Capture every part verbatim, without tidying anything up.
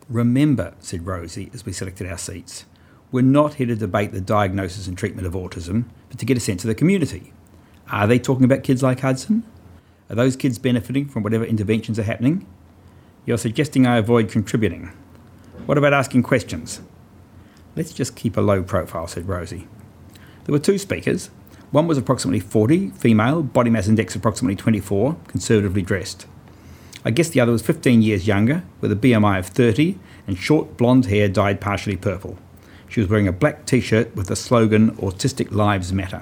Remember, said Rosie as we selected our seats, we're not here to debate the diagnosis and treatment of autism, but to get a sense of the community. Are they talking about kids like Hudson? Are those kids benefiting from whatever interventions are happening? You're suggesting I avoid contributing. What about asking questions? Let's just keep a low profile, said Rosie. There were two speakers. One was approximately forty, female, body mass index approximately twenty-four, conservatively dressed. I guess the other was fifteen years younger, with a B M I of thirty, and short blonde hair dyed partially purple. She was wearing a black t-shirt with the slogan, Autistic Lives Matter.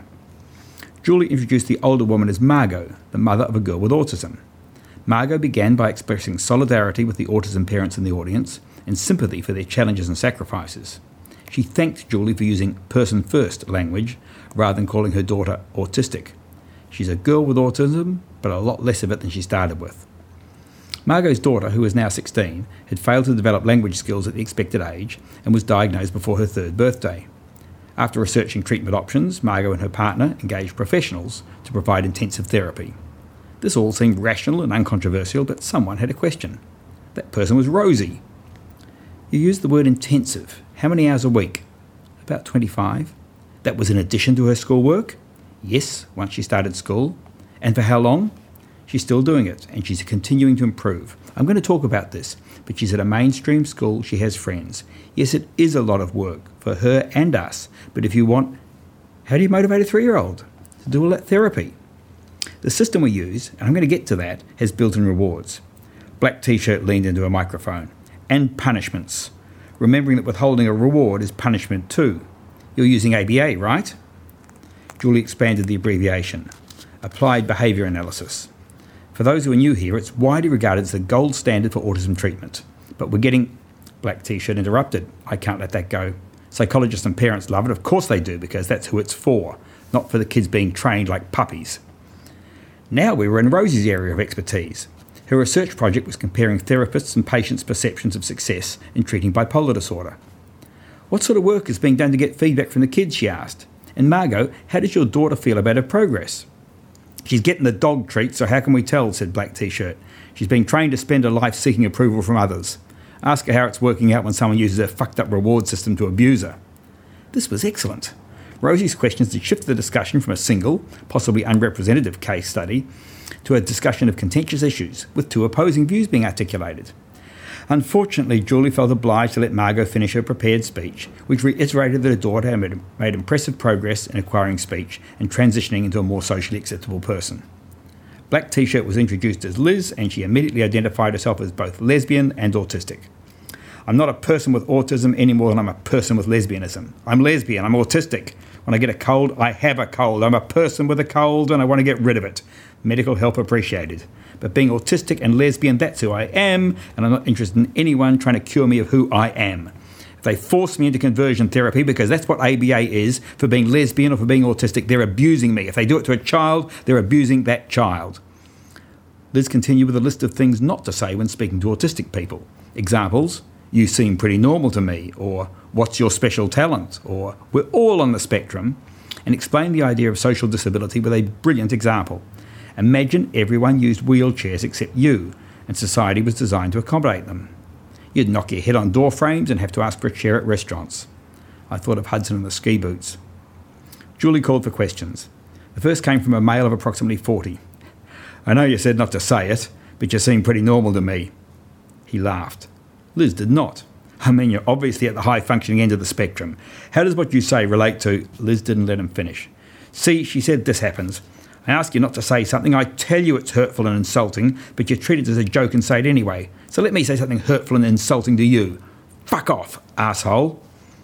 Julie introduced the older woman as Margot, the mother of a girl with autism. Margot began by expressing solidarity with the autism parents in the audience and sympathy for their challenges and sacrifices. She thanked Julie for using person-first language rather than calling her daughter autistic. She's a girl with autism, but a lot less of it than she started with. Margot's daughter, who is now sixteen, had failed to develop language skills at the expected age and was diagnosed before her third birthday. After researching treatment options, Margot and her partner engaged professionals to provide intensive therapy. This all seemed rational and uncontroversial, but someone had a question. That person was Rosie. You used the word intensive. How many hours a week? About twenty-five. That was in addition to her schoolwork? Yes, once she started school. And for how long? She's still doing it, and she's continuing to improve. I'm going to talk about this, but she's at a mainstream school, she has friends. Yes, it is a lot of work for her and us, but if you want, how do you motivate a three-year-old to do all that therapy? The system we use, and I'm going to get to that, has built-in rewards. Black t-shirt leaned into a microphone. And punishments. Remembering that withholding a reward is punishment too. You're using A B A, right? Julie expanded the abbreviation. Applied Behaviour Analysis. For those who are new here, it's widely regarded as the gold standard for autism treatment. But we're getting... Black t-shirt interrupted. I can't let that go. Psychologists and parents love it. Of course they do, because that's who it's for, not for the kids being trained like puppies. Now we were in Rosie's area of expertise. Her research project was comparing therapists and patients' perceptions of success in treating bipolar disorder. What sort of work is being done to get feedback from the kids, she asked. And Margot, how does your daughter feel about her progress? She's getting the dog treat, so how can we tell, said Black T-shirt. She's being trained to spend her life seeking approval from others. Ask her how it's working out when someone uses a fucked-up reward system to abuse her. This was excellent. Rosie's questions had shifted the discussion from a single, possibly unrepresentative case study to a discussion of contentious issues, with two opposing views being articulated. Unfortunately, Julie felt obliged to let Margot finish her prepared speech, which reiterated that her daughter had made impressive progress in acquiring speech and transitioning into a more socially acceptable person. Black T-shirt was introduced as Liz, and she immediately identified herself as both lesbian and autistic. I'm not a person with autism any more than I'm a person with lesbianism. I'm lesbian, I'm autistic. When I get a cold, I have a cold. I'm a person with a cold and I want to get rid of it. Medical help appreciated. But being autistic and lesbian, that's who I am, and I'm not interested in anyone trying to cure me of who I am. If they force me into conversion therapy, because that's what A B A is, for being lesbian or for being autistic, they're abusing me. If they do it to a child, they're abusing that child. Liz continued with a list of things not to say when speaking to autistic people. Examples: you seem pretty normal to me, or what's your special talent, or we're all on the spectrum, and explained the idea of social disability with a brilliant example. Imagine everyone used wheelchairs except you, and society was designed to accommodate them. You'd knock your head on door frames and have to ask for a chair at restaurants. I thought of Hudson and the ski boots. Julie called for questions. The first came from a male of approximately forty. I know you said not to say it, but you seem pretty normal to me. He laughed. Liz did not. I mean, you're obviously at the high-functioning end of the spectrum. How does what you say relate to... Liz didn't let him finish. See, she said, this happens. I ask you not to say something, I tell you it's hurtful and insulting, but you treat it as a joke and say it anyway. So let me say something hurtful and insulting to you. Fuck off, asshole.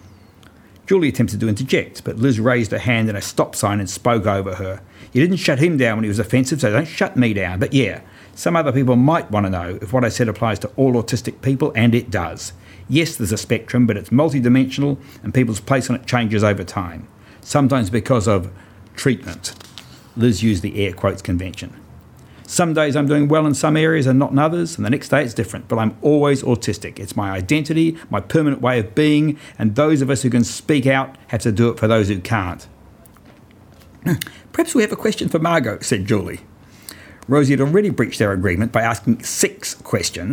Julie attempted to interject, but Liz raised her hand in a stop sign and spoke over her. You didn't shut him down when he was offensive, so don't shut me down. But yeah, some other people might want to know if what I said applies to all autistic people, and it does. Yes, there's a spectrum, but it's multidimensional, and people's place on it changes over time. Sometimes because of treatment. Liz used the air quotes convention. Some days I'm doing well in some areas and not in others, and the next day it's different, but I'm always autistic. It's my identity, my permanent way of being, and those of us who can speak out have to do it for those who can't. Perhaps we have a question for Margot, said Julie. Rosie had already breached their agreement by asking six questions,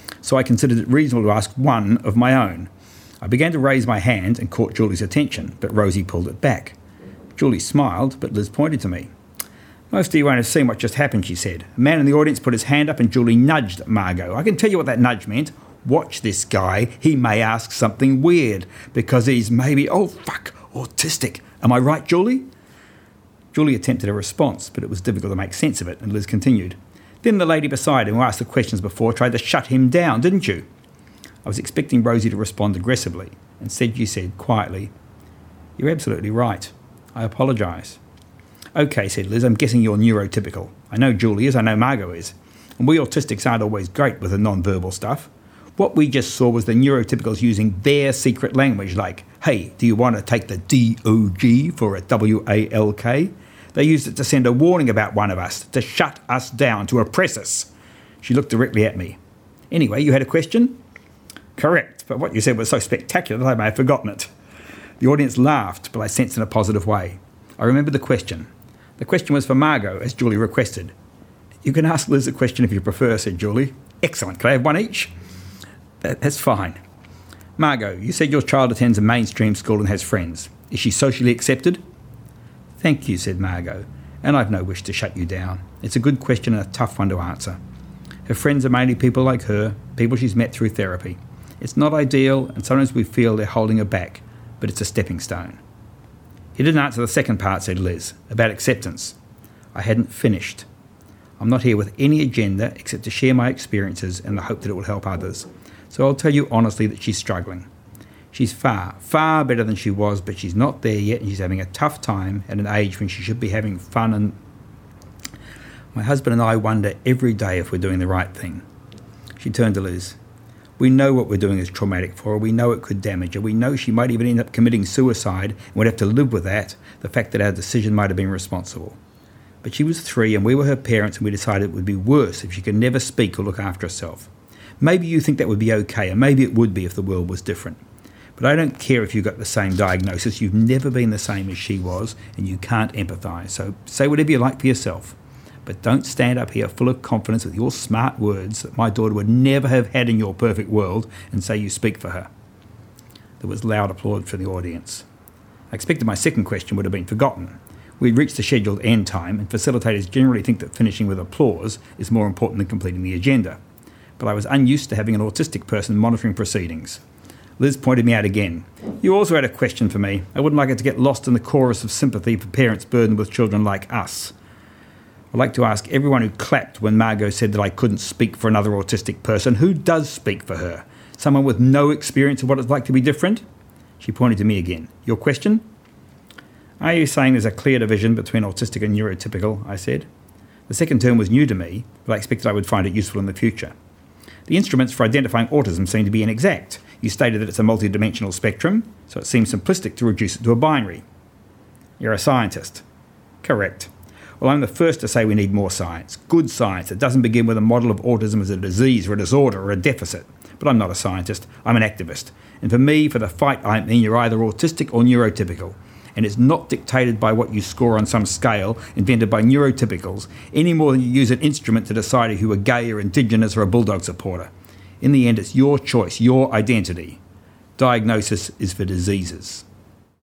so I considered it reasonable to ask one of my own. I began to raise my hand and caught Julie's attention, but Rosie pulled it back. Julie smiled, but Liz pointed to me. Most of you won't have seen what just happened, she said. A man in the audience put his hand up and Julie nudged Margot. I can tell you what that nudge meant. Watch this guy. He may ask something weird because he's maybe, oh fuck, autistic. Am I right, Julie? Julie attempted a response, but it was difficult to make sense of it, and Liz continued. Then the lady beside him who asked the questions before tried to shut him down, didn't you? I was expecting Rosie to respond aggressively. Instead, you said quietly, You're absolutely right. I apologise. OK, said Liz, I'm guessing you're neurotypical. I know Julie is, I know Margot is. And we autistics aren't always great with the non-verbal stuff. What we just saw was the neurotypicals using their secret language, like, hey, do you want to take the D O G for a W A L K? They used it to send a warning about one of us, to shut us down, to oppress us. She looked directly at me. Anyway, you had a question? Correct, but what you said was so spectacular that I may have forgotten it. The audience laughed, but I sensed in a positive way. I remembered the question. The question was for Margot, as Julie requested. You can ask Liz a question if you prefer, said Julie. Excellent. Can I have one each? That, that's fine. Margot, you said your child attends a mainstream school and has friends. Is she socially accepted? Thank you, said Margot, and I've no wish to shut you down. It's a good question and a tough one to answer. Her friends are mainly people like her, people she's met through therapy. It's not ideal, and sometimes we feel they're holding her back, but it's a stepping stone. You didn't answer the second part, said Liz, about acceptance. I hadn't finished. I'm not here with any agenda except to share my experiences and the hope that it will help others. So I'll tell you honestly that she's struggling. She's far, far better than she was, but she's not there yet, and she's having a tough time at an age when she should be having fun. And my husband and I wonder every day if we're doing the right thing. She turned to Liz. We know what we're doing is traumatic for her. We know it could damage her. We know she might even end up committing suicide and would have to live with that, the fact that our decision might have been responsible. But she was three and we were her parents, and we decided it would be worse if she could never speak or look after herself. Maybe you think that would be okay, and maybe it would be if the world was different. But I don't care if you got the same diagnosis. You've never been the same as she was, and you can't empathise. So say whatever you like for yourself. But don't stand up here full of confidence with your smart words that my daughter would never have had in your perfect world and say you speak for her. There was loud applause from the audience. I expected my second question would have been forgotten. We'd reached the scheduled end time, and facilitators generally think that finishing with applause is more important than completing the agenda. But I was unused to having an autistic person monitoring proceedings. Liz pointed me out again. You also had a question for me. I wouldn't like it to get lost in the chorus of sympathy for parents burdened with children like us. I'd like to ask everyone who clapped when Margot said that I couldn't speak for another autistic person, who does speak for her? Someone with no experience of what it's like to be different? She pointed to me again. Your question? Are you saying there's a clear division between autistic and neurotypical? I said. The second term was new to me, but I expected I would find it useful in the future. The instruments for identifying autism seem to be inexact. You stated that it's a multi-dimensional spectrum, so it seems simplistic to reduce it to a binary. You're a scientist. Correct. Well, I'm the first to say we need more science. Good science that doesn't begin with a model of autism as a disease or a disorder or a deficit. But I'm not a scientist. I'm an activist. And for me, for the fight I'm in, you're either autistic or neurotypical. And it's not dictated by what you score on some scale invented by neurotypicals, any more than you use an instrument to decide if you are gay or indigenous or a Bulldog supporter. In the end, it's your choice, your identity. Diagnosis is for diseases.